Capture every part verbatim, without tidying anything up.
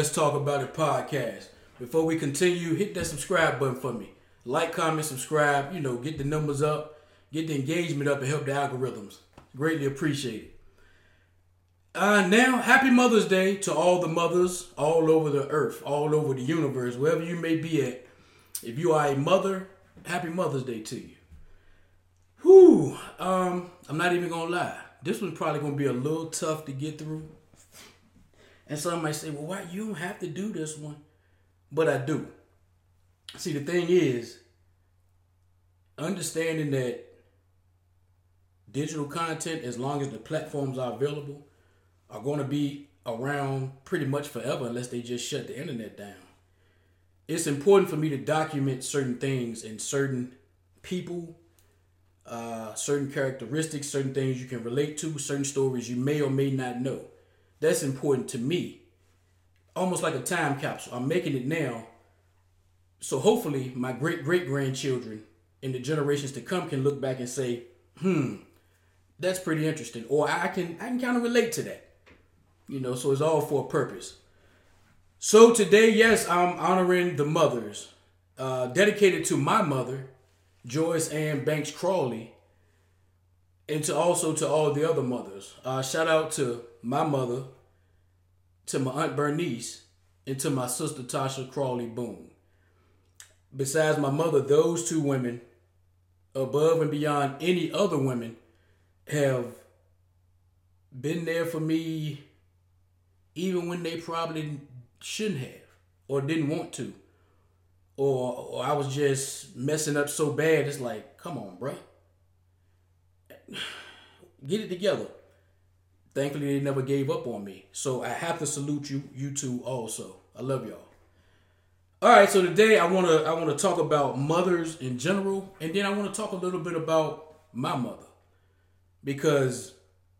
Let's Talk About It podcast. Before we continue, hit that subscribe button for me. Like, comment, subscribe, you know, get the numbers up, get the engagement up, and help the algorithms. Greatly appreciated. Uh, now, happy Mother's Day to all the mothers all over the earth, all over the universe, wherever you may be at. If you are a mother, happy Mother's Day to you. Whew, um, I'm not even gonna lie. This one's probably gonna be a little tough to get through. And some might say, well, why you don't have to do this one? But I do. See, the thing is, understanding that digital content, as long as the platforms are available, are going to be around pretty much forever unless they just shut the internet down. It's important for me to document certain things and certain people, uh, certain characteristics, certain things you can relate to, certain stories you may or may not know. That's important to me. Almost like a time capsule. I'm making it now. So hopefully my great-great-grandchildren and the generations to come can look back and say, hmm, that's pretty interesting. Or I can I can kind of relate to that. You know, so it's all for a purpose. So today, yes, I'm honoring the mothers. Uh, dedicated to my mother, Joyce Ann Banks Crawley. And to also to all the other mothers. Uh, shout out to my mother, to my Aunt Bernice, and to my sister Tasha Crawley Boone. Besides my mother, those two women, above and beyond any other women, have been there for me even when they probably shouldn't have or didn't want to. Or, or I was just messing up so bad, it's like, come on, bruh. Get it together. Thankfully, they never gave up on me. So I have to salute you, you two also. I love y'all. All right, so today I want to I want to talk about mothers in general, and then I want to talk a little bit about my mother. Because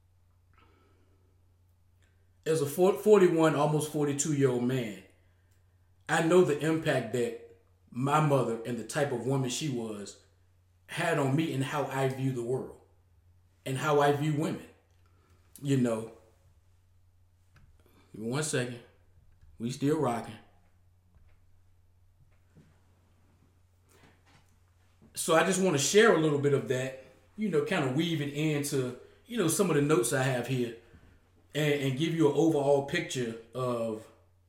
as a forty-one, almost forty-two-year-old man, I know the impact that my mother and the type of woman she was had on me and how I view the world and how I view women. You know, give me one second. We still rocking. So I just want to share a little bit of that, you know, kind of weave it into, you know, some of the notes I have here and, and give you an overall picture of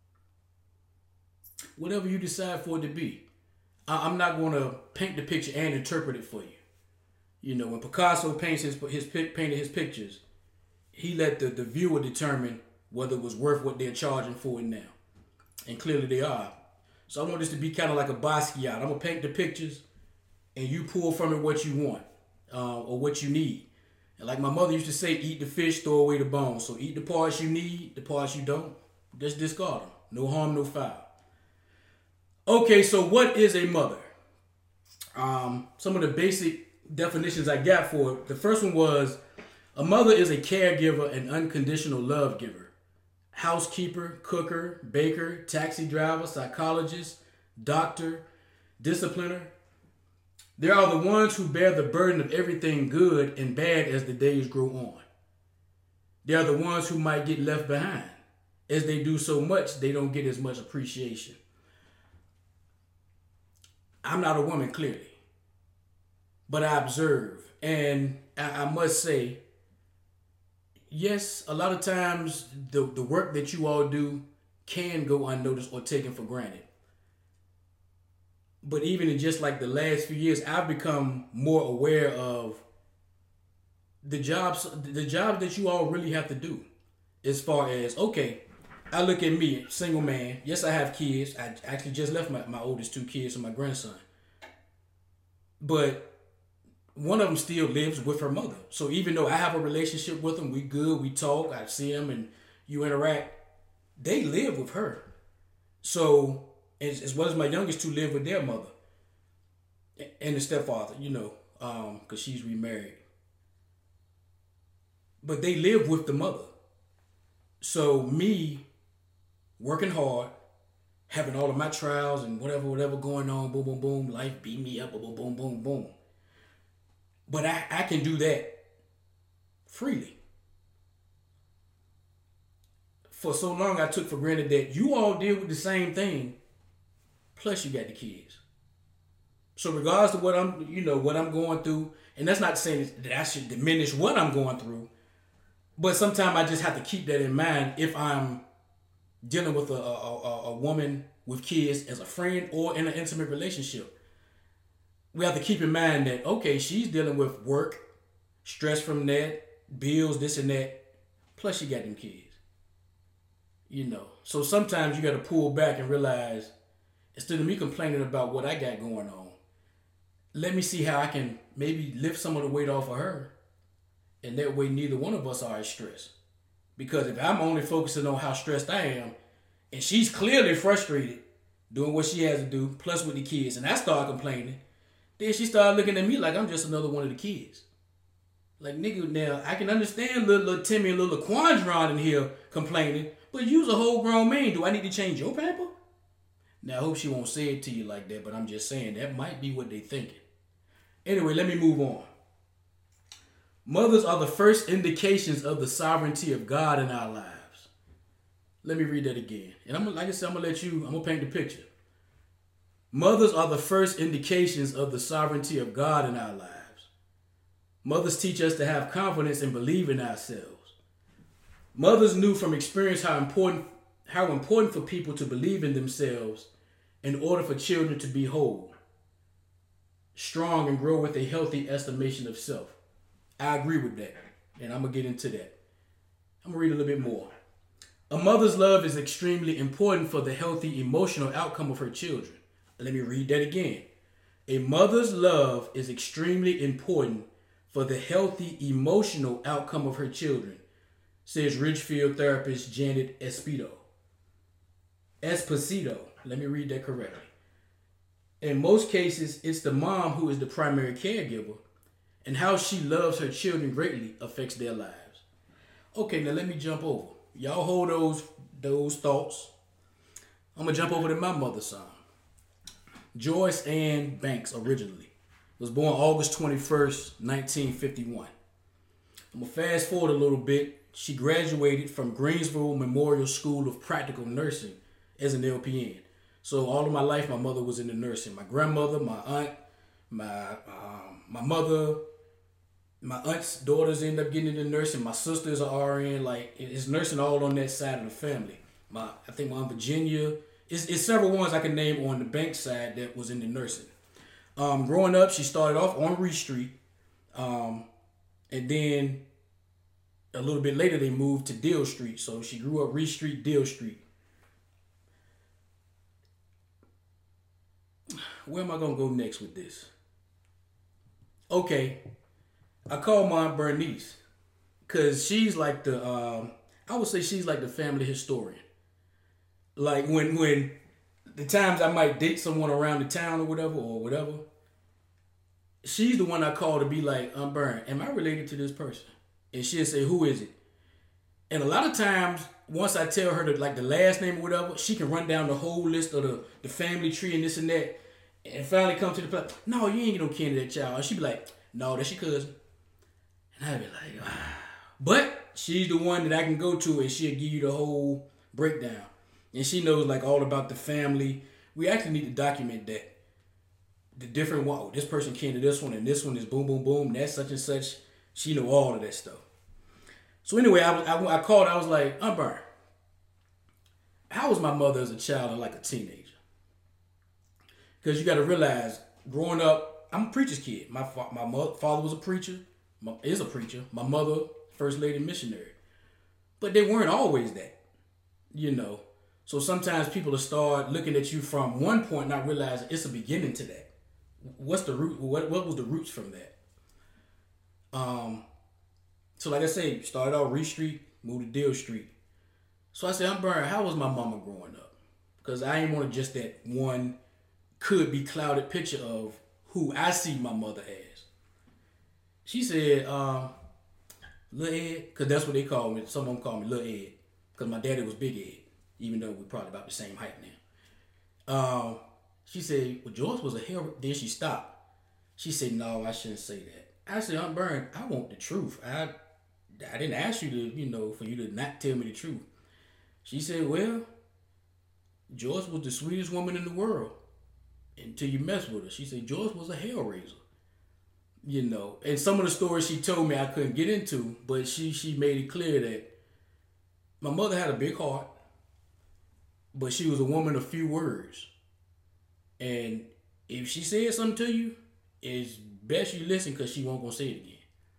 whatever you decide for it to be. I, I'm not going to paint the picture and interpret it for you. You know, when Picasso paints his, his painted his pictures, he let the, the viewer determine whether it was worth what they're charging for it now. And clearly they are. So I want this to be kind of like a Basquiat. I'm going to paint the pictures and you pull from it what you want uh, or what you need. And like my mother used to say, eat the fish, throw away the bones. So eat the parts you need, the parts you don't, just discard them. No harm, no foul. Okay, so what is a mother? Um, some of the basic definitions I got for it. The first one was, a mother is a caregiver and unconditional love giver. Housekeeper, cooker, baker, taxi driver, psychologist, doctor, discipliner. They are the ones who bear the burden of everything good and bad as the days grow on. They are the ones who might get left behind. As they do so much, they don't get as much appreciation. I'm not a woman, clearly. But I observe. And I, I must say, yes, a lot of times the, the work that you all do can go unnoticed or taken for granted. But even in just like the last few years, I've become more aware of the jobs, the jobs that you all really have to do. As far as, okay, I look at me, single man. Yes, I have kids. I actually just left my, my oldest two kids and my grandson. But one of them still lives with her mother. So even though I have a relationship with them, we good, we talk, I see them and you interact, they live with her. So as, as well as my youngest two live with their mother and the stepfather, you know, um, because she's remarried. But they live with the mother. So me working hard, having all of my trials and whatever, whatever going on, boom, boom, boom, life beat me up, boom, boom, boom, boom. But I, I can do that freely. for so long I took for granted that you all deal with the same thing, plus you got the kids. So regardless of what I'm, you know, what I'm going through, and that's not saying that I should diminish what I'm going through, but sometimes I just have to keep that in mind if I'm dealing with a, a, a, a woman with kids as a friend or in an intimate relationship. We have to keep in mind that, okay, she's dealing with work, stress from that, bills, this and that, plus she got them kids. You know, so sometimes you got to pull back and realize, instead of me complaining about what I got going on, let me see how I can maybe lift some of the weight off of her. And that way neither one of us are as stressed. Because if I'm only focusing on how stressed I am, and she's clearly frustrated doing what she has to do, plus with the kids, and I start complaining, then she started looking at me like I'm just another one of the kids. Like, nigga, now, I can understand little, little Timmy and little Quandron in here complaining, but you's a whole grown man. Do I need to change your pamper? Now, I hope she won't say it to you like that, but I'm just saying that might be what they thinking. Anyway, let me move on. Mothers are the first indications of the sovereignty of God in our lives. Let me read that again. And I'm like I said, I'm going to let you, I'm going to paint the picture. Mothers are the first indications of the sovereignty of God in our lives. Mothers teach us to have confidence and believe in ourselves. Mothers knew from experience how important how important for people to believe in themselves in order for children to be whole, strong, and grow with a healthy estimation of self. I agree with that, and I'm going to get into that. I'm going to read a little bit more. A mother's love is extremely important for the healthy emotional outcome of her children. Let me read that again. A mother's love is extremely important for the healthy emotional outcome of her children, says Ridgefield therapist Janet Esposito. Esposito, let me read that correctly. In most cases, it's the mom who is the primary caregiver, and how she loves her children greatly affects their lives. Okay, now let me jump over. Y'all hold those, those thoughts. I'm going to jump over to my mother's side. Joyce Ann Banks originally was born August twenty-first, nineteen fifty-one. I'm going to fast forward a little bit. She graduated from Greensboro Memorial School of Practical Nursing as an L P N. So all of my life, my mother was in the nursing. My grandmother, my aunt, my um, my mother, my aunt's daughters end up getting into nursing. My sisters are R N. Like, it's nursing all on that side of the family. My I think my Aunt Virginia. It's, it's several ones I can name on the Bank side that was in the nursing. Um, growing up, she started off on Reed Street. Um, and then a little bit later, they moved to Deal Street. So she grew up Reed Street, Deal Street. Where am I going to go next with this? Okay. I call my Aunt Bernice. Because she's like the, um, I would say she's like the family historian. Like when when the times I might date someone around the town or whatever or whatever, she's the one I call to be like, Aunt Bern, am I related to this person? And she'll say, who is it? And a lot of times, once I tell her the, like the last name or whatever, she can run down the whole list of the, the family tree and this and that, and finally come to the place, no, you ain't get no kin to that child. And she'd be like, no, that's your cousin. And I'd be like, ah. But she's the one that I can go to and she'll give you the whole breakdown. And she knows like all about the family. We actually need to document that. The different, wow, this person came to this one and this one is boom, boom, boom. That's such and such. She know all of that stuff. So anyway, I, was, I, I called, I was like, Aunt Bern, how was my mother as a child and like a teenager? Because you got to realize, growing up, I'm a preacher's kid. My my mother, father was a preacher, my, is a preacher. My mother, first lady missionary. But they weren't always that, you know. So sometimes people will start looking at you from one point, not realizing it's a beginning to that. What's the root? What what was the roots from that? Um. So like I said, started out Reed Street, moved to Deal Street. So I said, Aunt Bern, how was my mama growing up? Because I ain't want just that one could be clouded picture of who I see my mother as. She said, um, Lil Ed, because that's what they call me. Some of them call me Lil Ed, because my daddy was Big Ed, even though we're probably about the same height now. Um, she said, well, Joyce was a hell. Then she stopped. She said, no, I shouldn't say that. I said, Aunt Bern, I want the truth. I I didn't ask you to, you know, for you to not tell me the truth. She said, well, Joyce was the sweetest woman in the world until you mess with her. She said Joyce was a hellraiser. You know, and some of the stories she told me I couldn't get into, but she she made it clear that my mother had a big heart, but she was a woman of few words. And if she said something to you, it's best you listen because she won't gonna say it again.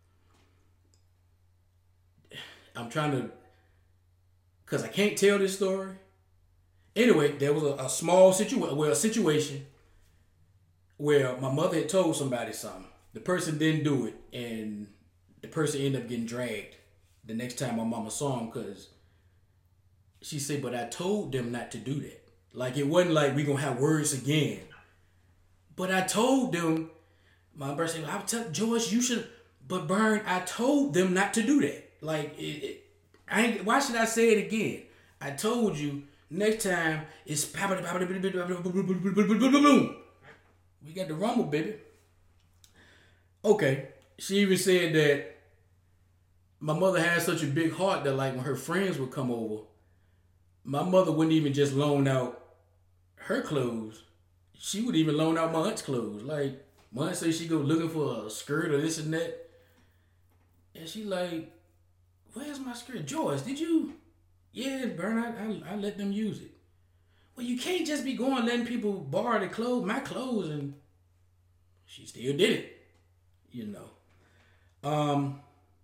I'm trying to, because I can't tell this story. Anyway, there was a, a small situation, well, a situation where my mother had told somebody something. The person didn't do it, and the person ended up getting dragged the next time my mama saw him because she said, but I told them not to do that. Like, it wasn't like we gonna have words again. But I told them, my brother said, I would tell George, you should, but Burn, I told them not to do that. Like, it, it, I ain't, why should I say it again? I told you, next time, it's we got the rumble, baby. Okay, she even said that my mother had such a big heart that like when her friends would come over, my mother wouldn't even just loan out her clothes. She would even loan out my aunt's clothes. Like, my aunt said she go looking for a skirt or this and that. And she like, where's my skirt? Joyce, did you? Yeah, Burn, I, I, I let them use it. Well, you can't just be going letting people borrow the clothes, my clothes, and she still did it. You know. Um,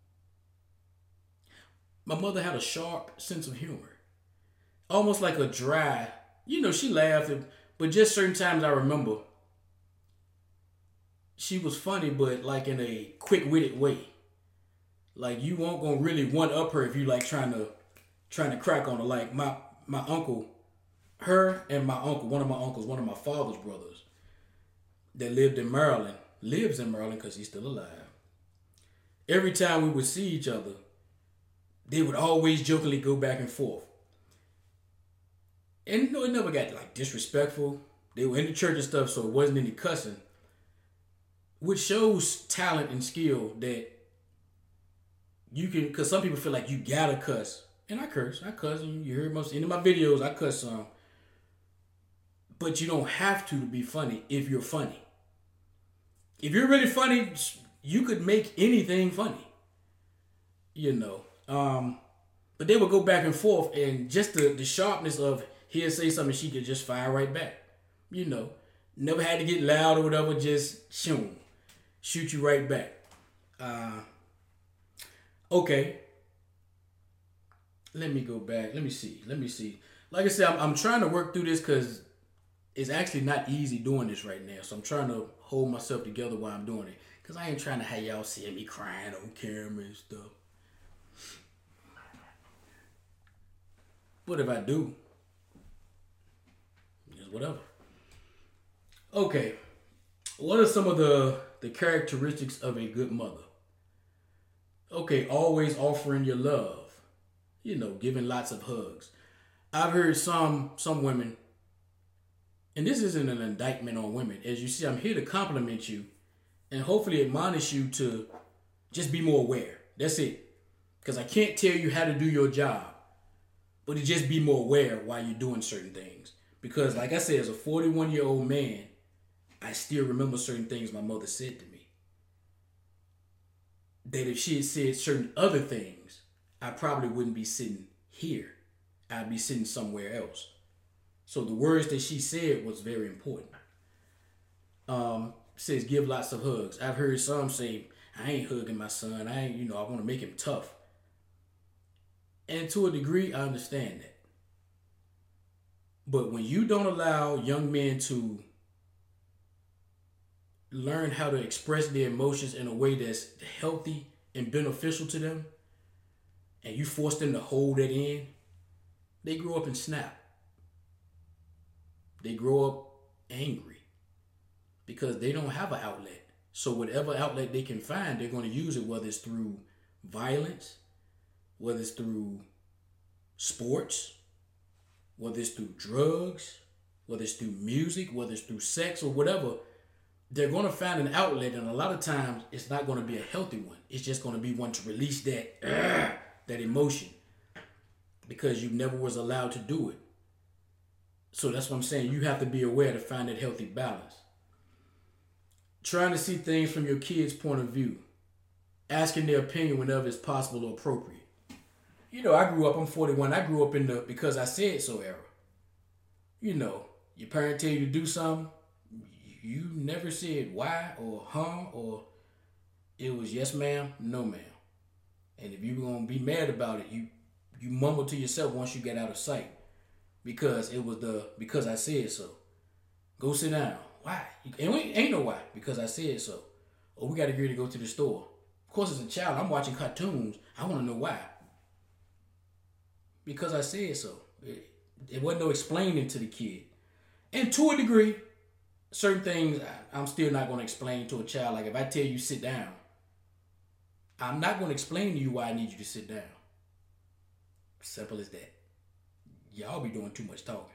my mother had a sharp sense of humor. Almost like a dry, you know, she laughed, but just certain times I remember she was funny, but like in a quick-witted way. Like, you won't gonna really one-up her if you like trying to trying to crack on her. Like my my uncle, her and my uncle, one of my uncles, one of my father's brothers that lived in Maryland, lives in Maryland because he's still alive. Every time we would see each other, they would always jokingly go back and forth. And you know, it never got like disrespectful. They were in the church and stuff, so it wasn't any cussing. Which shows talent and skill that you can, because some people feel like you gotta cuss. And I curse. I cuss. And you heard most, in my videos, I cuss some. But you don't have to to be funny if you're funny. If you're really funny, you could make anything funny. You know. Um, but they would go back and forth, and just the, the sharpness of he'll say something, she could just fire right back. You know. Never had to get loud or whatever, just shoom. Shoot you right back. Uh, okay. Let me go back. Let me see. Let me see. Like I said, I'm, I'm trying to work through this because it's actually not easy doing this right now. So I'm trying to hold myself together while I'm doing it. Because I ain't trying to have y'all see me crying on camera and stuff. But if I do, just whatever. Okay. What are some of the, the characteristics of a good mother? Okay, always offering your love. You know, giving lots of hugs. I've heard some some women, and this isn't an indictment on women. As you see, I'm here to compliment you and hopefully admonish you to just be more aware. That's it. Because I can't tell you how to do your job, but to just be more aware while you're doing certain things. Because like I said, as a forty-one-year-old man, I still remember certain things my mother said to me. That if she had said certain other things, I probably wouldn't be sitting here. I'd be sitting somewhere else. So the words that she said was very important. Um, says give lots of hugs. I've heard some say, I ain't hugging my son. I ain't, you know, I want to make him tough. And to a degree, I understand that. But when you don't allow young men to learn how to express their emotions in a way that's healthy and beneficial to them, and you force them to hold that in, they grow up and snap. They grow up angry because they don't have an outlet. So whatever outlet they can find, they're going to use it, whether it's through violence, whether it's through sports, whether it's through drugs, whether it's through music, whether it's through sex or whatever. They're going to find an outlet, and a lot of times it's not going to be a healthy one. It's just going to be one to release that uh, that emotion. because you never was allowed to do it. So that's what I'm saying. You have to be aware to find that healthy balance. Trying to see things from your kid's point of view. Asking their opinion whenever it's possible or appropriate. You know, I grew up, I'm forty-one, I grew up in the because I said so era. You know, your parent tell you to do something, you never said why or huh or it was yes ma'am, no ma'am. And if you're going to be mad about it, you you mumble to yourself once you get out of sight. Because it was the, because I said so. Go sit down. Why? And we ain't no why, because I said so. Or we got to agree to go to the store. Of course, as a child, I'm watching cartoons. I want to know why. Because I said so. It, it wasn't no explaining to the kid. And to a degree, certain things I, I'm still not going to explain to a child. Like if I tell you sit down, I'm not going to explain to you why I need you to sit down. Simple as that. Y'all be doing too much talking.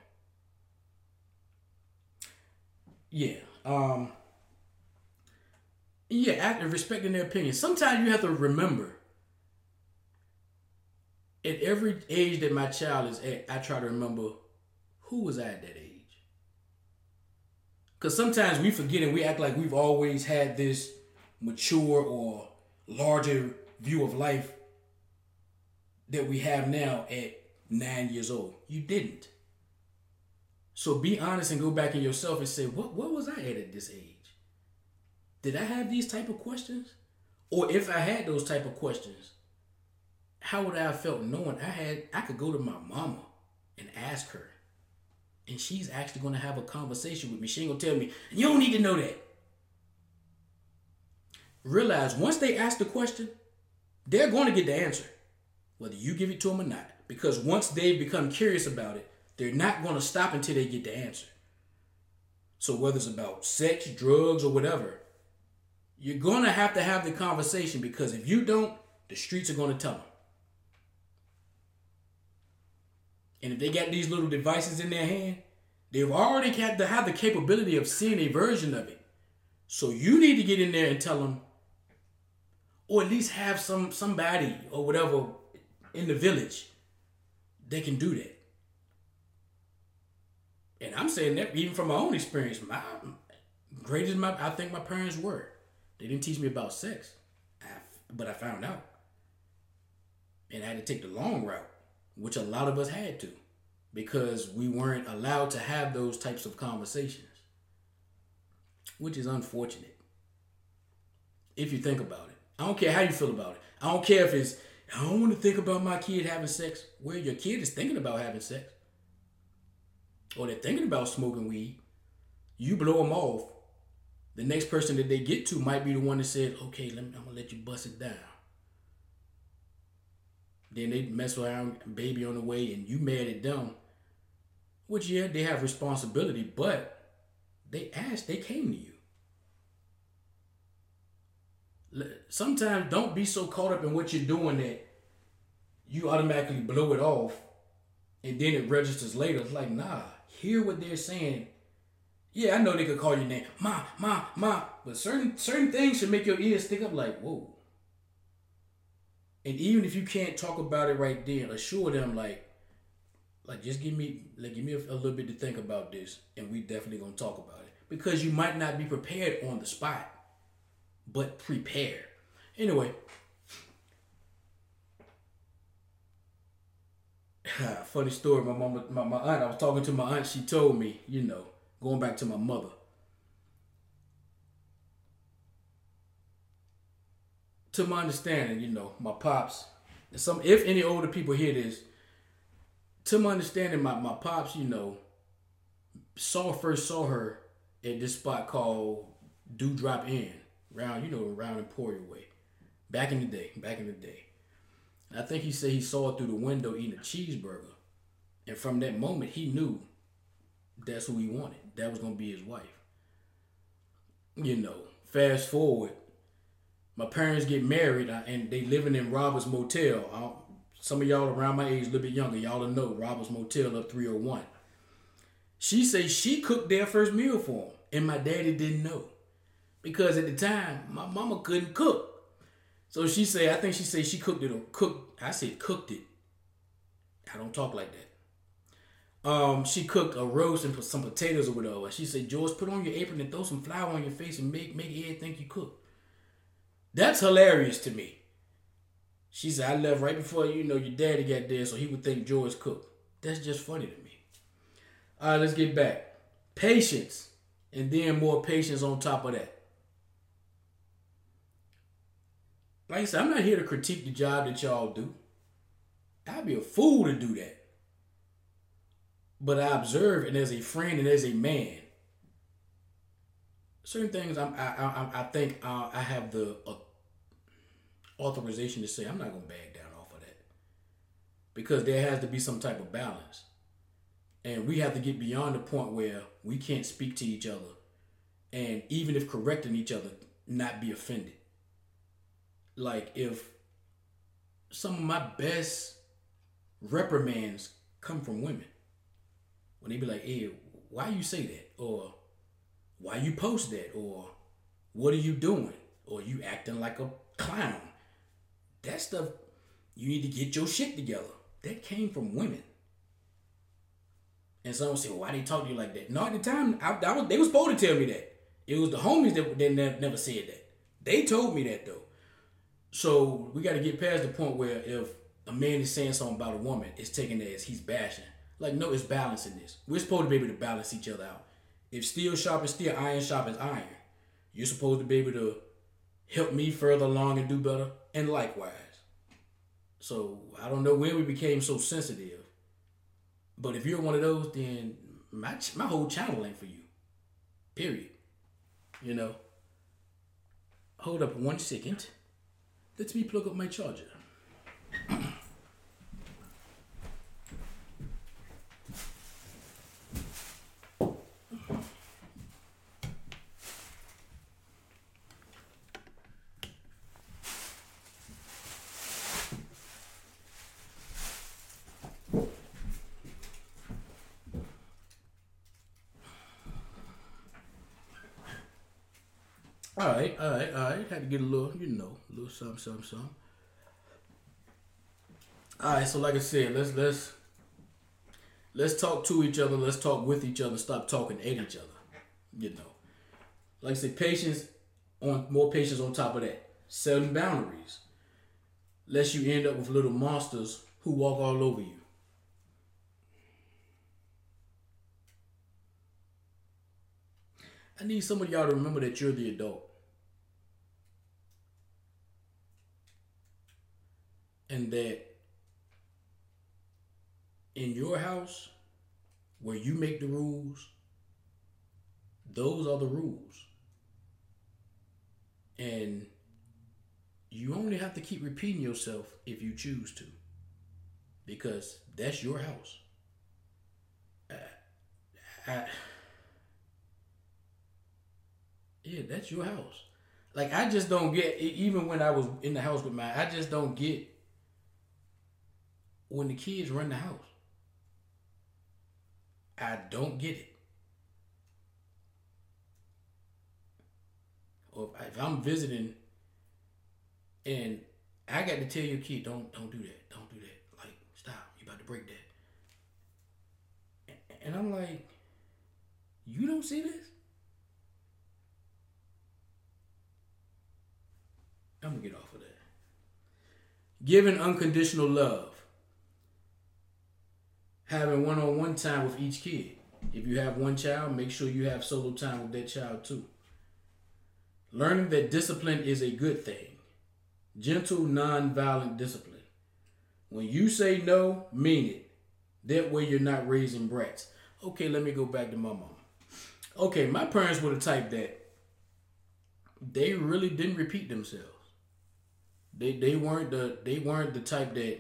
Yeah. Um, yeah, after respecting their opinion. Sometimes you have to remember, at every age that my child is at, I try to remember, who was I at that age? Because sometimes we forget and we act like we've always had this mature or larger view of life that we have now at nine years old. You didn't. So be honest and go back in yourself and say, what, what was I at at this age? Did I have these type of questions? Or if I had those type of questions, how would I have felt knowing I had, I could go to my mama and ask her. And she's actually going to have a conversation with me. She ain't going to tell me, you don't need to know that. Realize once they ask the question, they're going to get the answer, whether you give it to them or not. Because once they become curious about it, they're not going to stop until they get the answer. So whether it's about sex, drugs, or whatever, you're going to have to have the conversation, because if you don't, the streets are going to tell them. And if they got these little devices in their hand, they've already got to have the capability of seeing a version of it. So you need to get in there and tell them, or at least have some somebody or whatever in the village that can do that. And I'm saying that even from my own experience, my great as my I think my parents were, they didn't teach me about sex, I, but I found out, and I had to take the long route, which a lot of us had to, because we weren't allowed to have those types of conversations, which is unfortunate. If you think about it, I don't care how you feel about it. I don't care if it's, I don't want to think about my kid having sex. Well, your kid is thinking about having sex, or they're thinking about smoking weed. You blow them off. The next person that they get to might be the one that said, okay, let me, I'm going to let you bust it down. Then they mess around, baby on the way, and you mad at them. Which, yeah, they have responsibility, but they asked, they came to you. Sometimes don't be so caught up in what you're doing that you automatically blow it off and then it registers later. It's like, nah, hear what they're saying. Yeah, I know they could call your name, Ma, Ma, Ma, but certain certain things should make your ears stick up like, whoa. And even if you can't talk about it right then, assure them like, like just give me, like give me a, a little bit to think about this, and we definitely gonna talk about it, because you might not be prepared on the spot, but prepare. Anyway, funny story. My mama, my, my aunt. I was talking to my aunt. She told me, you know, going back to my mother. To my understanding, you know, my pops, some if any older people hear this, to my understanding, my, my pops, you know, saw first saw her at this spot called Dewdrop Inn, around, you know, around Emporia Way. Back in the day, back in the day. And I think he said he saw her through the window eating a cheeseburger. And from that moment, he knew that's who he wanted. That was going to be his wife. You know, fast forward, my parents get married and they living in Robert's Motel. I don't, some of y'all around my age, a little bit younger, y'all will know Robert's Motel up three oh one. She says she cooked their first meal for him, and my daddy didn't know. Because at the time, my mama couldn't cook. So she said, I think she said she cooked it or cooked, I said cooked it. I don't talk like that. Um, she cooked a roast and put some potatoes or whatever. She said, George, put on your apron and throw some flour on your face and make make Ed think you cook. That's hilarious to me. She said, I left right before, you know, your daddy got there, so he would think George cooked. That's just funny to me. All right, let's get back. Patience. And then more patience on top of that. Like I said, I'm not here to critique the job that y'all do. I'd be a fool to do that. But I observe, and as a friend and as a man, certain things I'm, I, I, I think uh, I have the uh, authorization to say I'm not going to back down off of that. Because there has to be some type of balance. And we have to get beyond the point where we can't speak to each other. And even if correcting each other, not be offended. Like if some of my best reprimands come from women. When they be like, hey, why you say that? Or why you post that? Or what are you doing? Or you acting like a clown. That stuff, you need to get your shit together. That came from women. And someone say, well, why they talk to you like that? No, at the time, I, I was, they were supposed to tell me that. It was the homies that, that never, never said that. They told me that though. So we got to get past the point where if a man is saying something about a woman, it's taken as he's bashing. Like, no, it's balancing this. We're supposed to be able to balance each other out. If steel sharp is steel, iron sharp is iron. You're supposed to be able to help me further along and do better, and likewise. So I don't know when we became so sensitive. But if you're one of those, then my my whole channel ain't for you. Period. You know. Hold up one second. Let me plug up my charger. All right, all right, all right. Had to get a little, you know, a little something, something, something. All right, so like I said, let's let's let's talk to each other. Let's talk with each other. Stop talking at each other. You know, like I said, patience on more patience on top of that. Setting boundaries, lest you end up with little monsters who walk all over you. I need some of y'all to remember that you're the adult. And that in your house, where you make the rules, those are the rules. And you only have to keep repeating yourself if you choose to. Because that's your house. I, I, Yeah, that's your house. Like, I just don't get, even when I was in the house with mine, I just don't get when the kids run the house. I don't get it. Or if I'm visiting and I got to tell your kid, don't don't do that, don't do that. Like, stop, you about to break that. And I'm like, you don't see this? I'm going to get off of that. Giving unconditional love. Having one-on-one time with each kid. If you have one child, make sure you have solo time with that child too. Learning that discipline is a good thing. Gentle, non-violent discipline. When you say no, mean it. That way you're not raising brats. Okay, let me go back to my mom. Okay, my parents were the type that they really didn't repeat themselves. They they weren't the they weren't the type that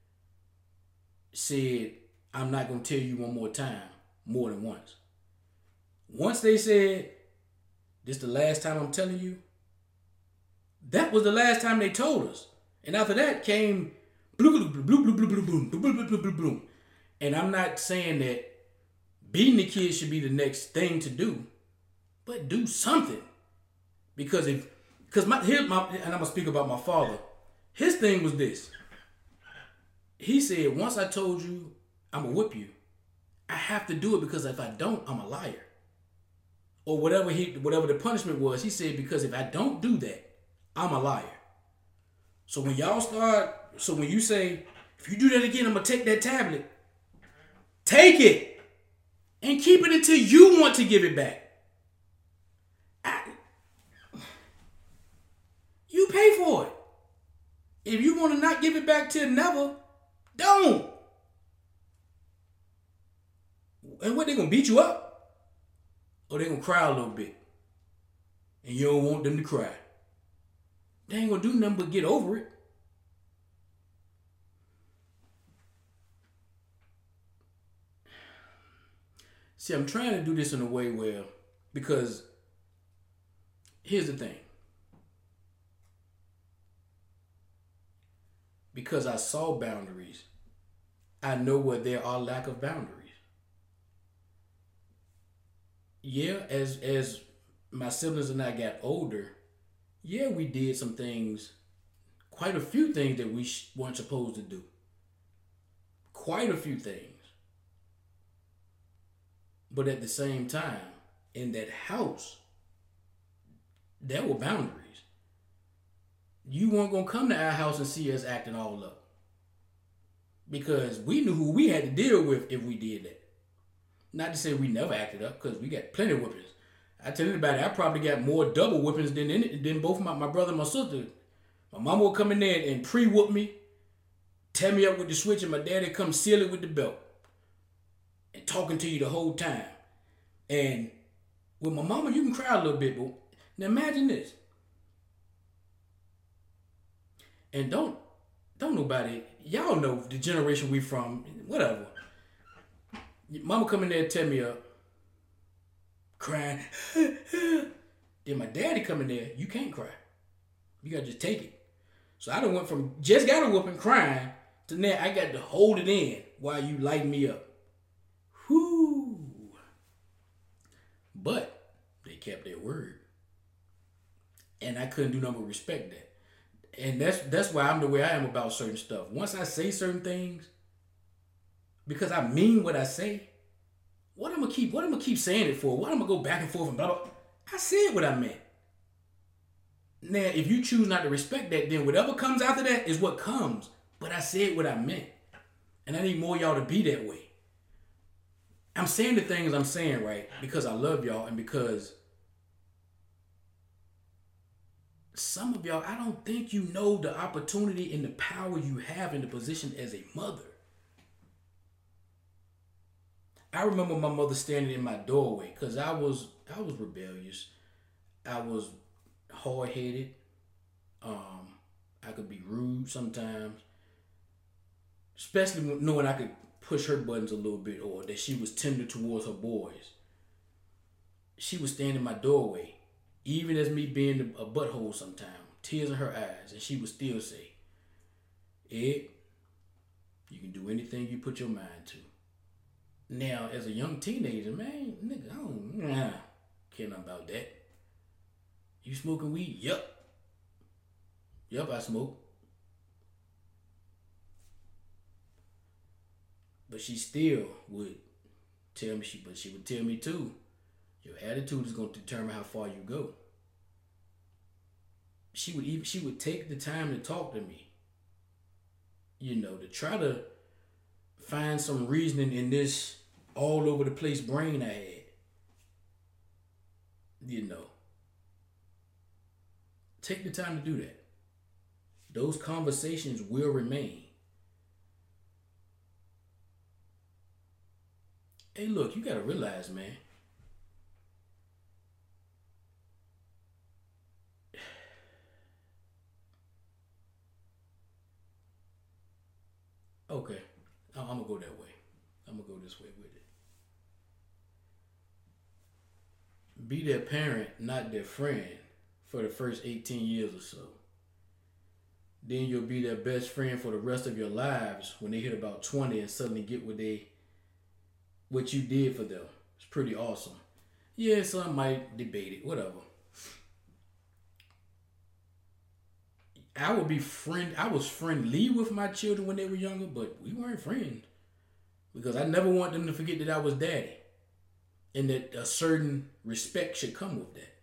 said, I'm not gonna tell you one more time more than once. Once they said, this the last time I'm telling you, that was the last time they told us. And after that came blue blue blue blue blue blue blue blue blue blue blue blue. And I'm not saying that beating the kids should be the next thing to do, but do something. Because if Because my, here's my, and I'm going to speak about my father. His thing was this. He said, once I told you I'm going to whip you, I have to do it because if I don't, I'm a liar. Or whatever he, whatever the punishment was, he said, because if I don't do that, I'm a liar. So when y'all start, so when you say, if you do that again, I'm going to take that tablet, take it and keep it until you want to give it back. I, you pay for it. If you want to not give it back till never, don't. And what, they going to beat you up? Or they going to cry a little bit? And you don't want them to cry. They ain't going to do nothing but get over it. See, I'm trying to do this in a way where, because here's the thing. Because I saw boundaries, I know where there are lack of boundaries. Yeah, as as my siblings and I got older, yeah, we did some things, quite a few things that we sh- weren't supposed to do. Quite a few things. But at the same time, in that house, there were boundaries. You weren't going to come to our house and see us acting all up. Because we knew who we had to deal with if we did that. Not to say we never acted up, because we got plenty of whippings. I tell anybody, I probably got more double whippings than any, than both my, my brother and my sister. My mama would come in there and pre-whoop me, tear me up with the switch, and my daddy come seal it with the belt. And talking to you the whole time. And with my mama, you can cry a little bit, but now imagine this. And don't, don't nobody, y'all know the generation we from, whatever. Mama come in there and tear me up, crying. Then my daddy come in there, you can't cry. You gotta just take it. So I done went from just got a whooping crying to now I got to hold it in while you light me up. Whoo. But they kept their word. And I couldn't do nothing but respect that. And that's that's why I'm the way I am about certain stuff. Once I say certain things, because I mean what I say, what I'm gonna keep what I'm gonna keep saying it for? What I'm gonna go back and forth and blah blah. I said what I meant. Now, if you choose not to respect that, then whatever comes after that is what comes. But I said what I meant. And I need more of y'all to be that way. I'm saying the things I'm saying, right, because I love y'all and because some of y'all, I don't think you know the opportunity and the power you have in the position as a mother. I remember my mother standing in my doorway because I was I was rebellious. I was hard-headed. Um, I could be rude sometimes, especially knowing I could push her buttons a little bit or that she was tender towards her boys. She would stand in my doorway, even as me being a butthole sometimes, tears in her eyes, and she would still say, Ed, you can do anything you put your mind to. Now, as a young teenager, man, nigga, I don't nah, care nothing about that. You smoking weed? Yup. Yup, I smoke. But she still would tell me, she, but she would tell me too, your attitude is going to determine how far you go. She would even, she would take the time to talk to me. You know, to try to find some reasoning in this all over the place brain I had. You know. Take the time to do that. Those conversations will remain. Hey, look, you got to realize, man. Okay, I'm going to go that way. I'm going to go this way with it. Be their parent, not their friend, for the first eighteen years or so. Then you'll be their best friend for the rest of your lives when they hit about twenty and suddenly get what they, what you did for them. It's pretty awesome. Yeah, some might debate it, whatever. I would be friend. I was friendly with my children when they were younger, but we weren't friends because I never want them to forget that I was daddy, and that a certain respect should come with that.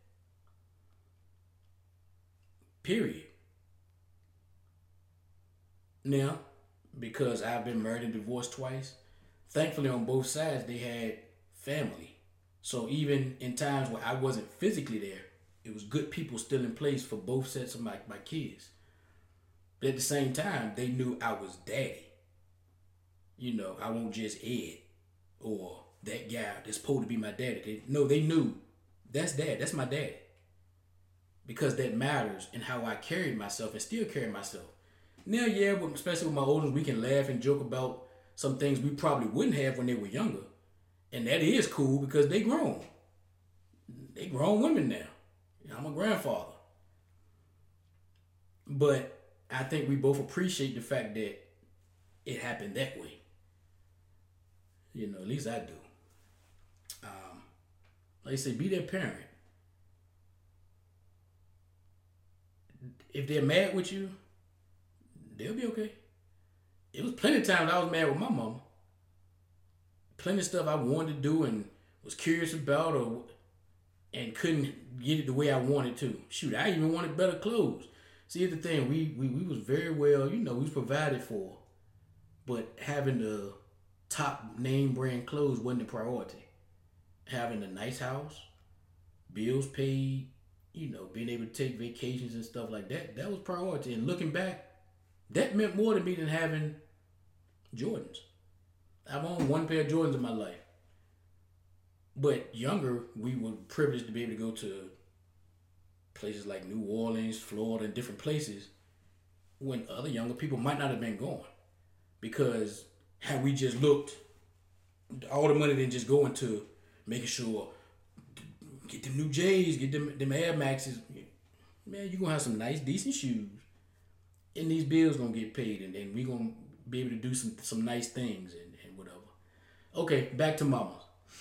Period. Now, because I've been married and divorced twice, thankfully on both sides they had family. So even in times where I wasn't physically there, it was good people still in place for both sets of my, my kids. But at the same time, they knew I was daddy. You know, I won't just Ed or that guy that's supposed to be my daddy. They, no, they knew that's dad. That's my daddy. Because that matters in how I carried myself and still carry myself. Now, yeah, especially with my oldest, we can laugh and joke about some things we probably wouldn't have when they were younger. And that is cool because they grown. They grown women now. I'm a grandfather. But I think we both appreciate the fact that it happened that way. You know, at least I do. Um, like I say, be their parent. If they're mad with you, they'll be okay. It was plenty of times I was mad with my mama. Plenty of stuff I wanted to do and was curious about or and couldn't get it the way I wanted to. Shoot, I even wanted better clothes. See, here's the thing, we, we we was very well, you know, we was provided for. But having the top name brand clothes wasn't a priority. Having a nice house, bills paid, you know, being able to take vacations and stuff like that, that was priority. And looking back, that meant more to me than having Jordans. I've owned one pair of Jordans in my life. But younger, we were privileged to be able to go to places like New Orleans, Florida, and different places when other younger people might not have been going. Because had we just looked, all the money didn't just go into making sure, get them new J's, get them, them Air Maxes. Man, you're going to have some nice, decent shoes. And these bills going to get paid. And then we're going to be able to do some, some nice things and, and whatever. Okay, back to mamas.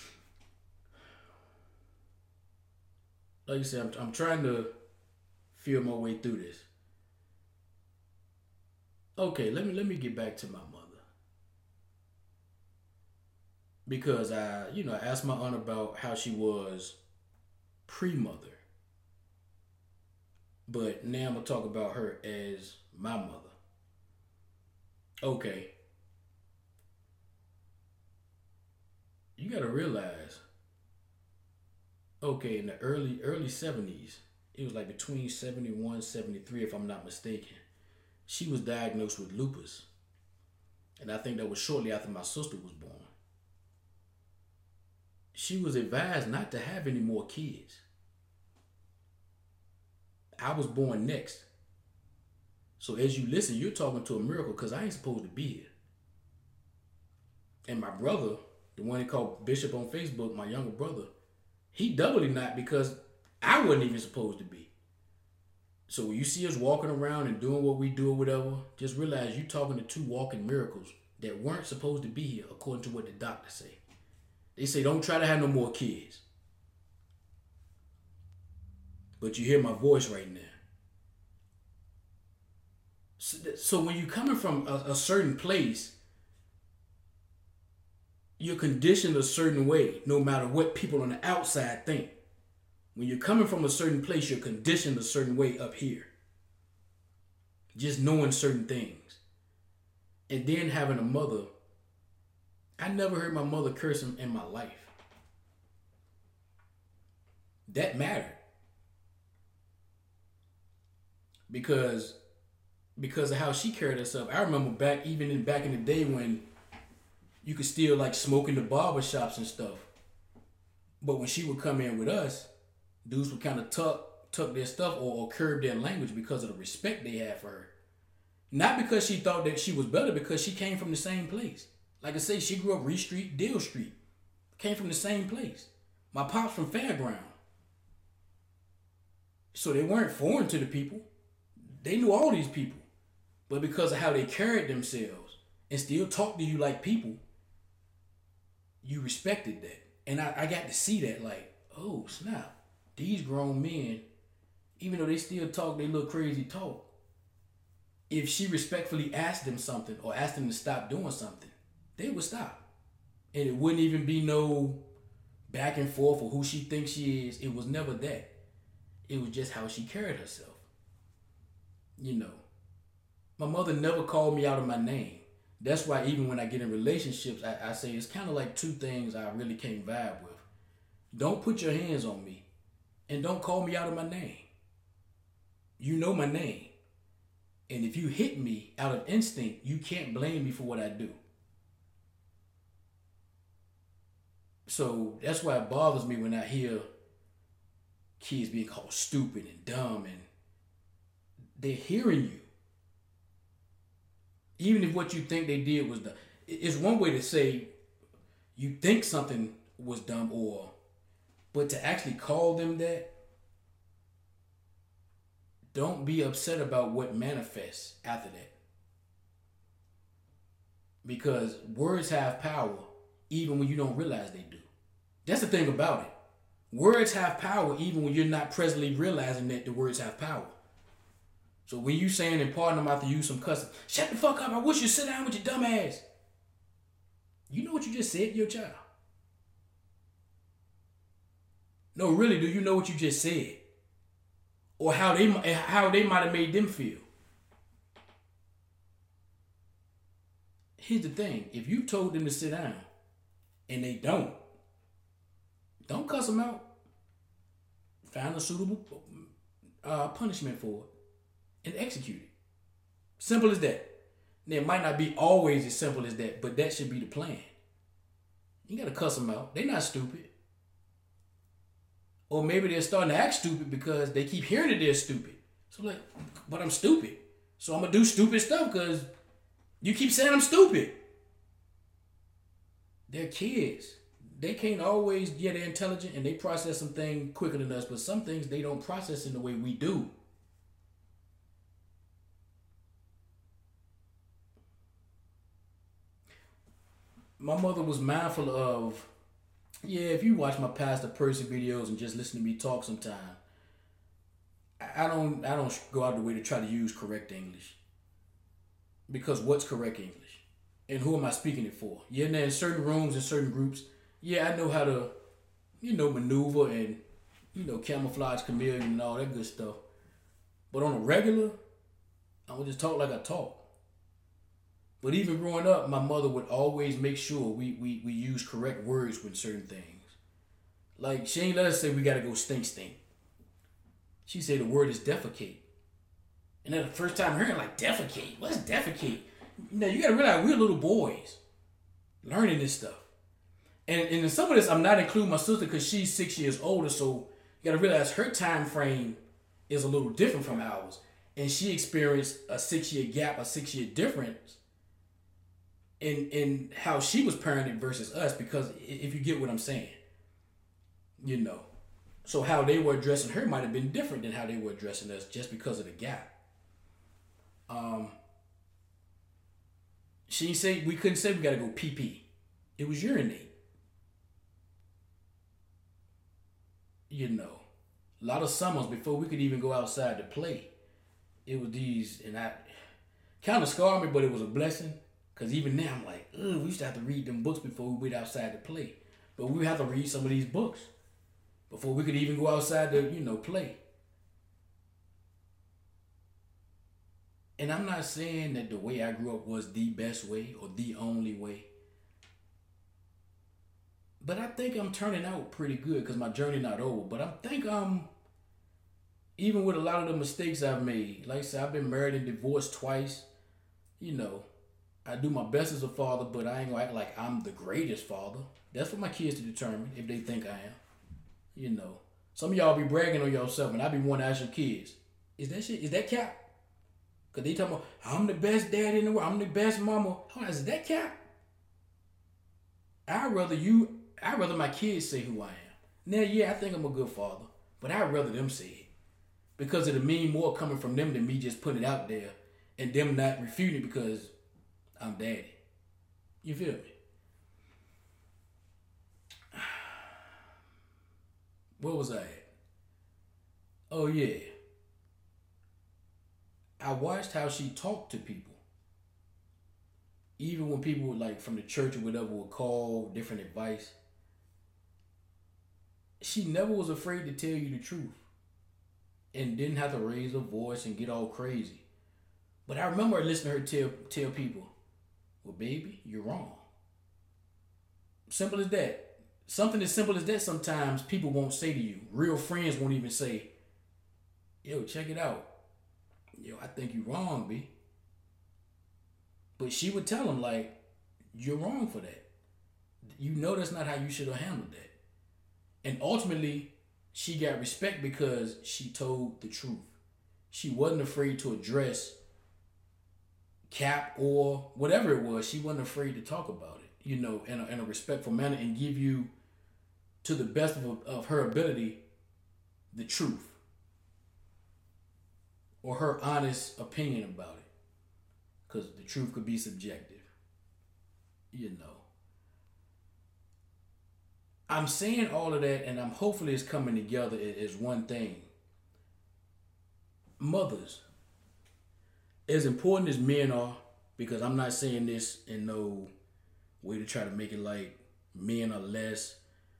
Like you said, I'm, I'm trying to feel my way through this. Okay, let me let me get back to my mother. Because I, you know, I asked my aunt about how she was pre-mother. But now I'm going to talk about her as my mother. Okay. You got to realize, okay, in the early early seventies, it was like between seventy-one, seventy-three, if I'm not mistaken, she was diagnosed with lupus. And I think that was shortly after my sister was born. She was advised not to have any more kids. I was born next. So as you listen, you're talking to a miracle because I ain't supposed to be here. And my brother, the one he called Bishop on Facebook, my younger brother, he doubly not because I wasn't even supposed to be. So when you see us walking around and doing what we do or whatever, just realize you're talking to two walking miracles that weren't supposed to be here according to what the doctors say. They say don't try to have no more kids. But you hear my voice right now. So, so when you're coming from a, a certain place, you're conditioned a certain way, no matter what people on the outside think. When you're coming from a certain place, you're conditioned a certain way up here. Just knowing certain things. And then having a mother. I never heard my mother curse in, in my life. That mattered. Because, because of how she carried herself. I remember back, even in back in the day when you could still like smoke in the barber shops and stuff. But when she would come in with us, dudes would kind of tuck tuck their stuff or, or curb their language because of the respect they had for her. Not because she thought that she was better, because she came from the same place. Like I say, she grew up Reed Street, Deal Street. Came from the same place. My pops from Fairground. So they weren't foreign to the people. They knew all these people. But because of how they carried themselves and still talked to you like people, you respected that. And I, I got to see that like, oh, snap. These grown men, even though they still talk they little crazy talk, if she respectfully asked them something or asked them to stop doing something, they would stop. And it wouldn't even be no back and forth or who she thinks she is. It was never that. It was just how she carried herself. You know, my mother never called me out of my name. That's why even when I get in relationships, I, I say it's kind of like two things I really can't vibe with. Don't put your hands on me and don't call me out of my name. You know my name. And if you hit me out of instinct, you can't blame me for what I do. So that's why it bothers me when I hear kids being called stupid and dumb, and they're hearing you. Even if what you think they did was dumb. It's one way to say you think something was dumb, or, but to actually call them that, don't be upset about what manifests after that. Because words have power even when you don't realize they do. That's the thing about it. Words have power even when you're not presently realizing that the words have power. So when you saying, and pardon, I'm about to use some cussing, shut the fuck up, I wish you'd sit down with your dumb ass. You know what you just said to your child? No, really, do you know what you just said? Or how they how they might have made them feel. Here's the thing. If you told them to sit down and they don't, don't cuss them out. Find a suitable uh, punishment for it and execute it. Simple as that. Now, it might not be always as simple as that, but that should be the plan. You got to cuss them out. They're not stupid. Or maybe they're starting to act stupid because they keep hearing that they're stupid. So like, but I'm stupid. So I'm going to do stupid stuff because you keep saying I'm stupid. They're kids. They can't always, yeah, they're intelligent and they process some things quicker than us, but some things they don't process in the way we do. My mother was mindful of, yeah, if you watch my Pastor Percy videos and just listen to me talk sometime, I don't I don't go out of the way to try to use correct English. Because what's correct English? And who am I speaking it for? Yeah, now in certain rooms and certain groups, yeah, I know how to, you know, maneuver and, you know, camouflage, chameleon and all that good stuff. But on a regular, I would just talk like I talk. But even growing up, my mother would always make sure we, we, we use correct words with certain things. Like, she ain't let us say we gotta go stink stink. She said the word is defecate. And then the first time hearing, like, defecate? What's defecate? You know, you gotta realize we're little boys learning this stuff. And, and in some of this, I'm not including my sister because she's six years older, so you gotta realize her time frame is a little different from ours. And she experienced a six-year gap, a six-year difference in in how she was parented versus us, because if you get what I'm saying, you know. So how they were addressing her might have been different than how they were addressing us just because of the gap. Um, she said we couldn't say we gotta go pee pee. It was urinate. You know, a lot of summers before we could even go outside to play, it was these, and I kind of scarred me, but it was a blessing. Because even now, I'm like, ugh, we used to have to read them books before we went outside to play. But we have to read some of these books before we could even go outside to, you know, play. And I'm not saying that the way I grew up was the best way or the only way. But I think I'm turning out pretty good because my journey not over. But I think I'm, even with a lot of the mistakes I've made, like I said, I've been married and divorced twice, you know, I do my best as a father, but I ain't gonna act like I'm the greatest father. That's for my kids to determine if they think I am. You know, some of y'all be bragging on yourself, and I be wanting to ask your kids, is that shit, is that cap? Cause they talking about, I'm the best dad in the world, I'm the best mama. Hold on, is that cap? I'd rather you, I'd rather my kids say who I am. Now, yeah, I think I'm a good father, but I'd rather them say it. Because it'll mean more coming from them than me just putting it out there and them not refuting it because I'm daddy. You feel me? Where was I at? Oh, yeah. I watched how she talked to people. Even when people would, like from the church or whatever would call different advice, she never was afraid to tell you the truth and didn't have to raise her voice and get all crazy. But I remember listening to her tell tell people, well, baby, you're wrong. Simple as that. Something as simple as that sometimes people won't say to you. Real friends won't even say, yo, check it out. Yo, I think you're wrong, B. But she would tell them, like, you're wrong for that. You know that's not how you should have handled that. And ultimately, she got respect because she told the truth. She wasn't afraid to address cap or whatever it was. She wasn't afraid to talk about it, you know, in a, in a respectful manner and give you, to the best of, of her ability, the truth or her honest opinion about it. Because the truth could be subjective, you know. I'm saying all of that, and I'm hopefully it's coming together as one thing. Mothers, as important as men are, because I'm not saying this in no way to try to make it like men are less.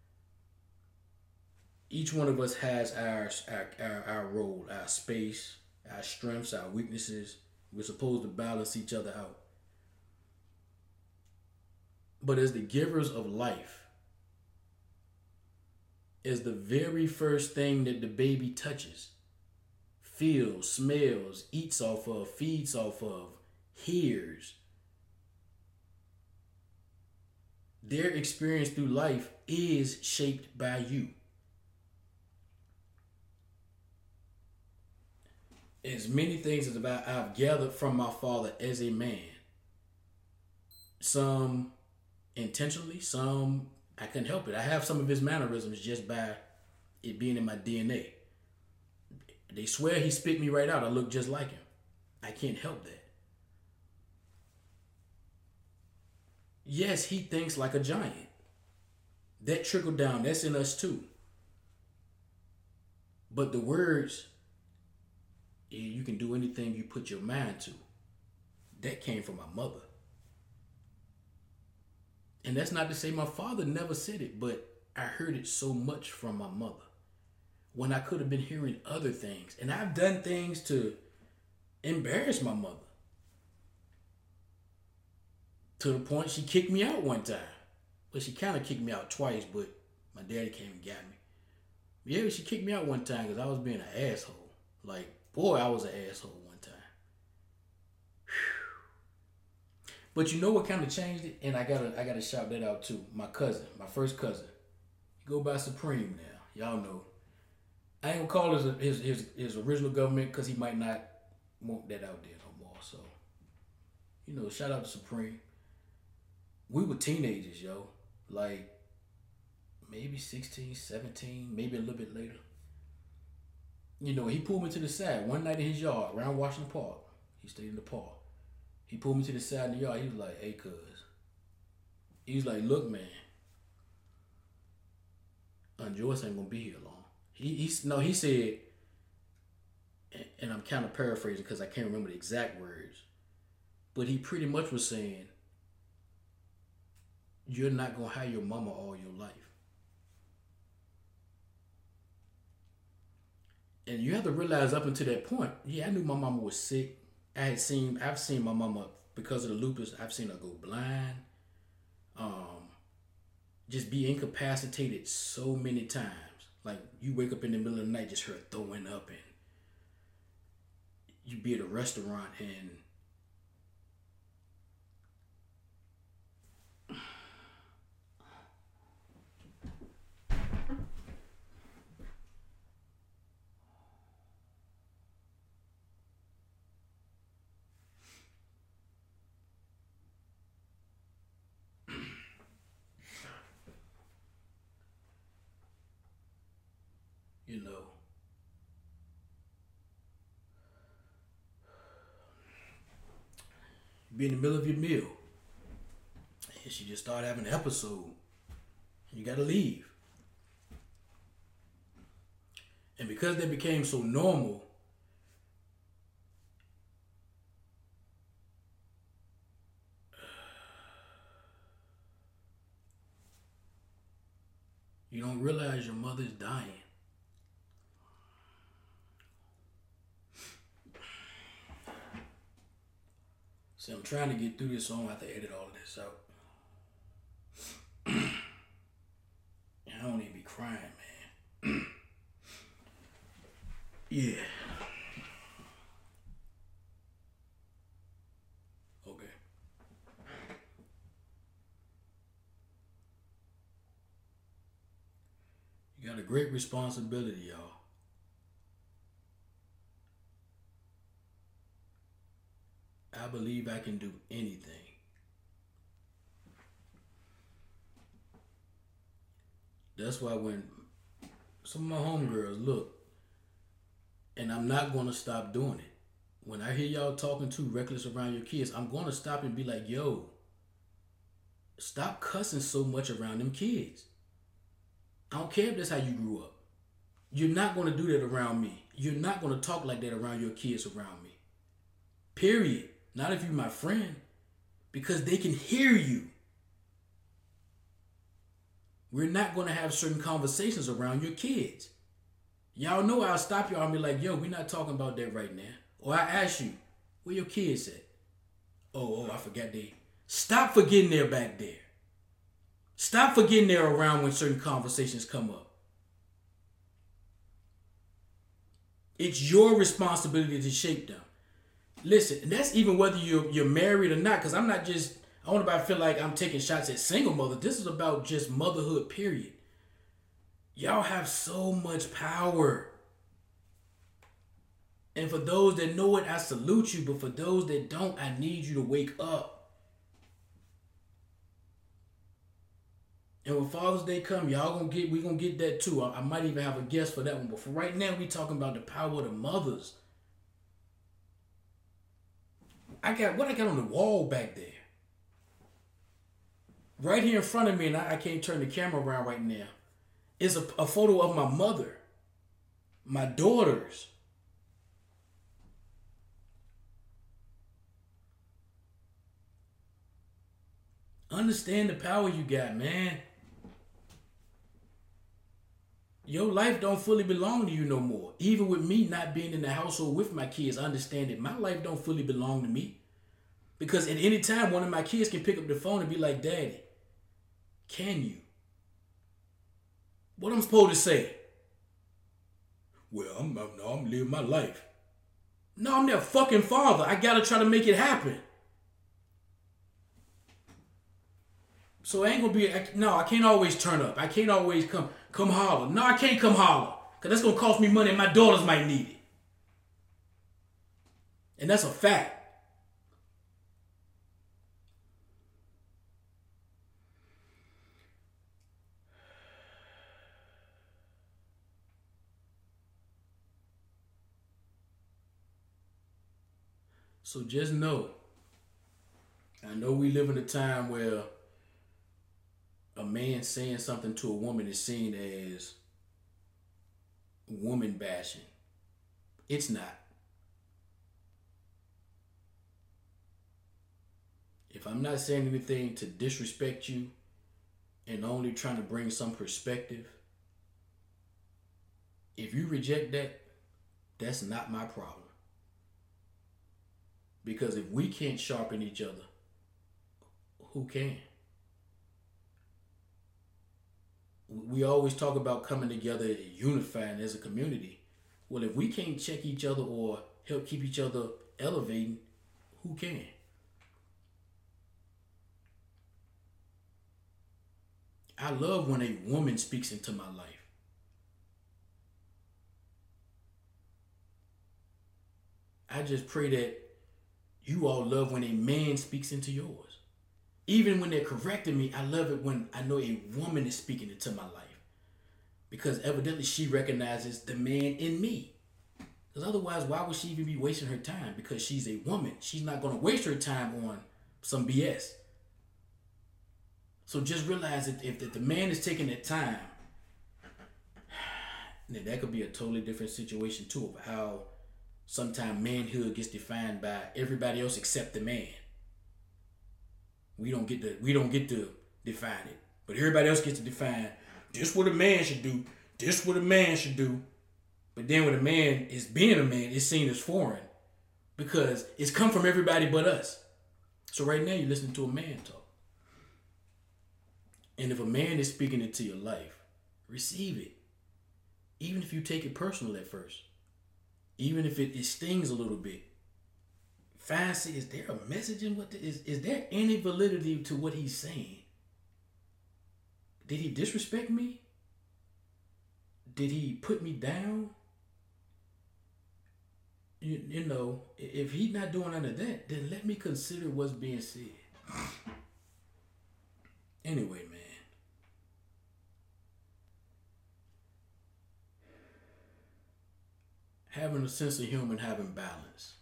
Each one of us has our our, our, our role, our space, our strengths, our weaknesses. We're supposed to balance each other out. But as the givers of life, is the very first thing that the baby touches, feels, smells, eats off of, feeds off of, hears. Their experience through life is shaped by you. As many things as I've gathered from my father as a man, some intentionally, some I couldn't help it. I have some of his mannerisms just by it being in my D N A. They swear he spit me right out. I look just like him. I can't help that. Yes, he thinks like a giant. That trickle down, that's in us too. But the words, you can do anything you put your mind to, that came from my mother. And that's not to say my father never said it, but I heard it so much from my mother when I could have been hearing other things. And I've done things to embarrass my mother to the point she kicked me out one time. Well, she kind of kicked me out twice, but my daddy came and got me. Yeah, she kicked me out one time because I was being an asshole. Like, boy, I was an asshole one time. Whew. But you know what kind of changed it? And I gotta I gotta shout that out too. My cousin, my first cousin. He go by Supreme now. Y'all know. I ain't gonna call his his his, his original government because he might not want that out there no more. So, you know, shout out to Supreme. We were teenagers, yo. Like, maybe sixteen, seventeen, maybe a little bit later. You know, he pulled me to the side one night in his yard around Washington Park. He stayed in the park. He pulled me to the side in the yard. He was like, hey, cuz. He was like, look, man. Aunt Joyce ain't going to be here long. He, he, no, he said, and, and I'm kind of paraphrasing because I can't remember the exact words, but he pretty much was saying, you're not going to have your mama all your life. And you have to realize up until that point, yeah, I knew my mama was sick. I had seen, I've seen my mama, because of the lupus, I've seen her go blind, um, just be incapacitated so many times. Like, you wake up in the middle of the night, just her throwing up, and you be at a restaurant and you know, be in the middle of your meal, and she just started having an episode, and you gotta leave. And because that became so normal, You don't realize your mother's dying. See, I'm trying to get through this, so I don't have to edit all of this out. I don't even be crying, man. Yeah. Okay. You got a great responsibility, y'all. I believe I can do anything. That's why when some of my homegirls look, and I'm not going to stop doing it. When I hear y'all talking too reckless around your kids, I'm going to stop and be like, yo, stop cussing so much around them kids. I don't care if that's how you grew up. You're not going to do that around me. You're not going to talk like that around your kids around me. Period. Not if you're my friend. Because they can hear you. We're not going to have certain conversations around your kids. Y'all know I'll stop y'all and be like, yo, we're not talking about that right now. Or I ask you, where your kids at? Oh, oh, I forgot they. Stop forgetting they're back there. Stop forgetting they're around when certain conversations come up. It's your responsibility to shape them. Listen, and that's even whether you're, you're married or not, because I'm not just, I don't about feel like I'm taking shots at single mothers. This is about just motherhood, period. Y'all have so much power. And for those that know it, I salute you. But for those that don't, I need you to wake up. And when Father's Day come, y'all gonna get, we gonna get that too. I, I might even have a guest for that one. But for right now, we talking about the power of the mothers. I got, what I got on the wall back there? Right here in front of me, and I, I can't turn the camera around right now, is a, a photo of my mother, my daughters. Understand the power you got, man. Your life don't fully belong to you no more. Even with me not being in the household with my kids, I understand that my life don't fully belong to me. Because at any time, one of my kids can pick up the phone and be like, Daddy, can you? What I'm supposed to say? Well, I'm, I'm, no, I'm living my life. No, I'm their fucking father. I gotta try to make it happen. So I ain't gonna be, I, no, I can't always turn up. I can't always come, come holler. No, I can't come holler. Because that's gonna cost me money and my daughters might need it. And that's a fact. So just know, I know we live in a time where a man saying something to a woman is seen as woman bashing. It's not. If I'm not saying anything to disrespect you and only trying to bring some perspective, if you reject that, that's not my problem. Because if we can't sharpen each other, who can? We always talk about coming together, unifying as a community. Well, if we can't check each other or help keep each other elevating, who can? I love when a woman speaks into my life. I just pray that you all love when a man speaks into yours. Even when they're correcting me, I love it when I know a woman is speaking into my life. Because evidently she recognizes the man in me. Because otherwise, why would she even be wasting her time? Because she's a woman. She's not going to waste her time on some B S. So just realize that if, if the man is taking that time, then that could be a totally different situation too, of how sometimes manhood gets defined by everybody else except the man. We don't get to we don't get to define it, but everybody else gets to define This what a man should do. This what a man should do. But then when a man is being a man, it's seen as foreign because it's come from everybody but us. So right now you're listening to a man talk. And if a man is speaking into your life, receive it. Even if you take it personal at first. Even if it, it stings a little bit. Find, see, is there a message in what, the, is, is there any validity to what he's saying? Did he disrespect me? Did he put me down? You, you know, if he's not doing none of that, then let me consider what's being said. Anyway, man. Having a sense of humor and having balance.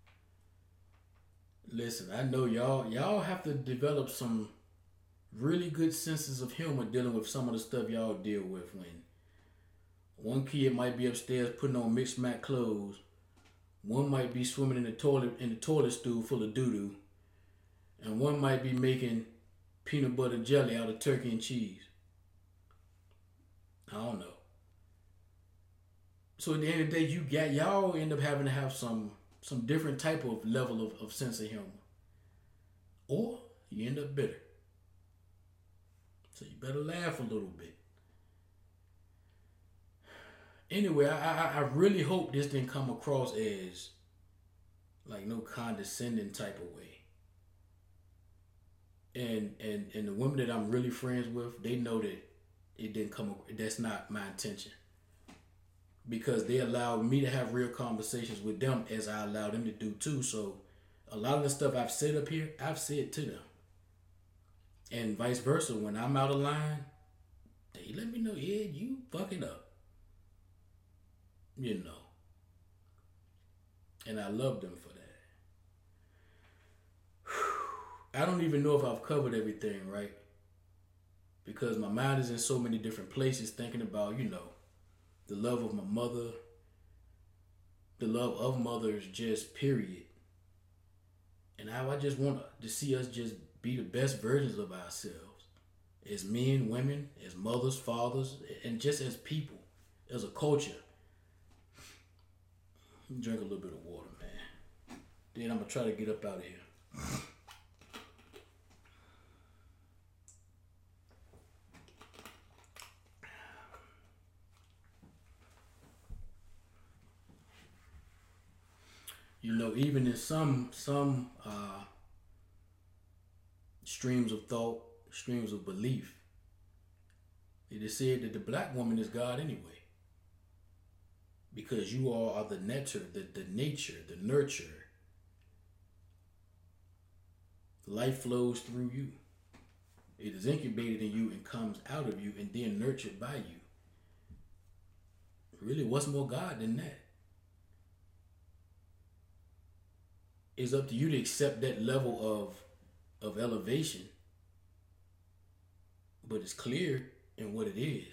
Listen, I know y'all y'all have to develop some really good senses of humor dealing with some of the stuff y'all deal with when one kid might be upstairs putting on mixed match clothes. One might be swimming in the toilet in the toilet stool full of doo-doo. And one might be making peanut butter jelly out of turkey and cheese. I don't know. So at the end of the day, you got y'all end up having to have some some different type of level of, of sense of humor. Or you end up bitter. So you better laugh a little bit. Anyway, I, I I really hope this didn't come across as like no condescending type of way. And and and the women that I'm really friends with, they know that it didn't come. That's not my intention. Because they allowed me to have real conversations with them as I allow them to do too. So a lot of the stuff I've said up here, I've said to them. And vice versa. When I'm out of line, they let me know, yeah, you fucking up. You know. And I love them for that. I don't even know if I've covered everything, right? Because my mind is in so many different places thinking about, you know, the love of my mother, the love of mothers, just period. And how I just want to see us just be the best versions of ourselves. As men, women, as mothers, fathers, and just as people, as a culture. Drink a little bit of water, man. Then I'm going to try to get up out of here. You know, even in some some uh, streams of thought, streams of belief, it is said that the black woman is God anyway. Because you all are the netter, the, the nature, the nurture. Life flows through you. It is incubated in you and comes out of you and then nurtured by you. Really, what's more God than that? It's up to you to accept that level of of elevation. But it's clear in what it is.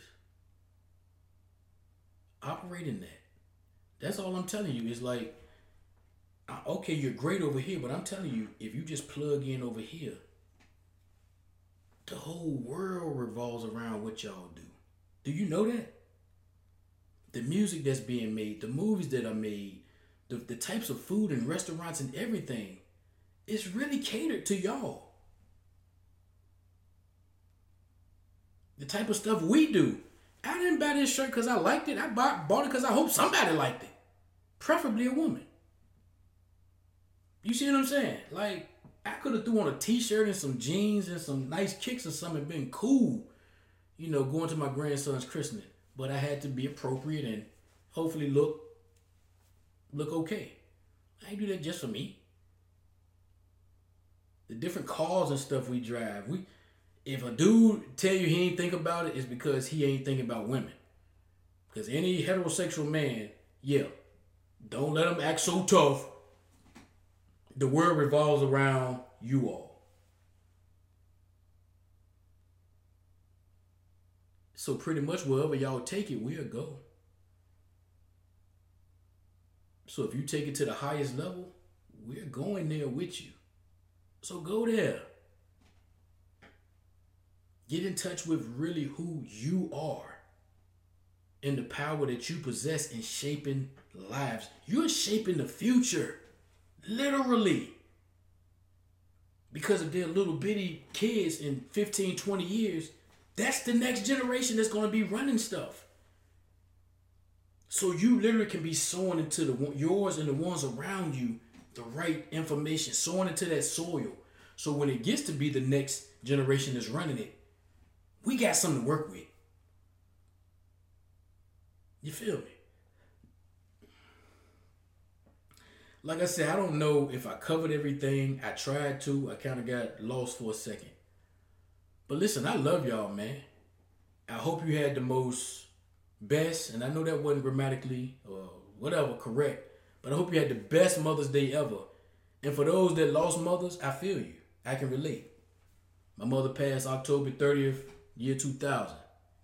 Operate in that. That's all I'm telling you. It's like, okay, you're great over here, but I'm telling you, if you just plug in over here, the whole world revolves around what y'all do. Do you know that? The music that's being made, the movies that are made, the, the types of food and restaurants and everything, it's really catered to y'all. The type of stuff we do. I didn't buy this shirt because I liked it. I bought, bought it because I hope somebody liked it. Preferably a woman. You see what I'm saying? Like, I could have threw on a t-shirt and some jeans and some nice kicks or something and been cool, you know, going to my grandson's christening. But I had to be appropriate and hopefully look, look okay. I ain't do that just for me. The different cars and stuff we drive. We, if a dude tell you he ain't think about it, it's because he ain't thinking about women. Because any heterosexual man, yeah, don't let him act so tough. The world revolves around you all. So pretty much wherever y'all take it, we'll go. So if you take it to the highest level, we're going there with you. So go there. Get in touch with really who you are and the power that you possess in shaping lives. You're shaping the future, literally. Because if they're little bitty kids in fifteen, twenty years, that's the next generation that's going to be running stuff. So you literally can be sowing into the yours and the ones around you the right information, sowing into that soil. So when it gets to be the next generation that's running it, we got something to work with. You feel me? Like I said, I don't know if I covered everything. I tried to. I kind of got lost for a second. But listen, I love y'all, man. I hope you had the most best, and I know that wasn't grammatically or whatever correct, but I hope you had the best Mother's Day ever. And for those that lost mothers, I feel you. I can relate. My mother passed October thirtieth, year two thousand.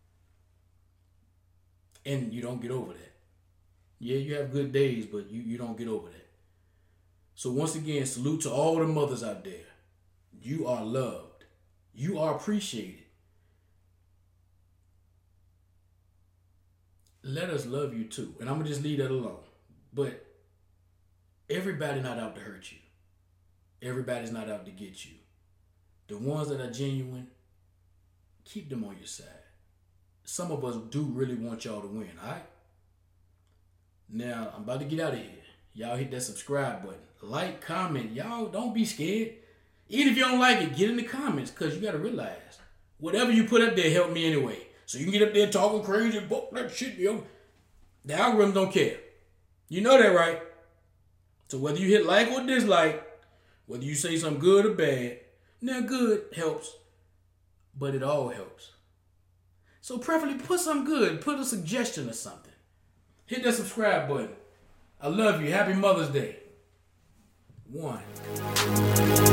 And you don't get over that. Yeah, you have good days, but you, you don't get over that. So once again, salute to all the mothers out there. You are loved. You are appreciated. Let us love you too. And I'm going to just leave that alone. But everybody not out to hurt you. Everybody's not out to get you. The ones that are genuine, keep them on your side. Some of us do really want y'all to win, all right? Now, I'm about to get out of here. Y'all hit that subscribe button. Like, comment. Y'all don't be scared. Even if you don't like it, get in the comments, because you got to realize, whatever you put up there help me anyway. So you can get up there talking crazy, book that shit, yo. The algorithm don't care. You know that, right? So whether you hit like or dislike, whether you say something good or bad, now good helps, but it all helps. So preferably put something good. Put a suggestion or something. Hit that subscribe button. I love you. Happy Mother's Day. One.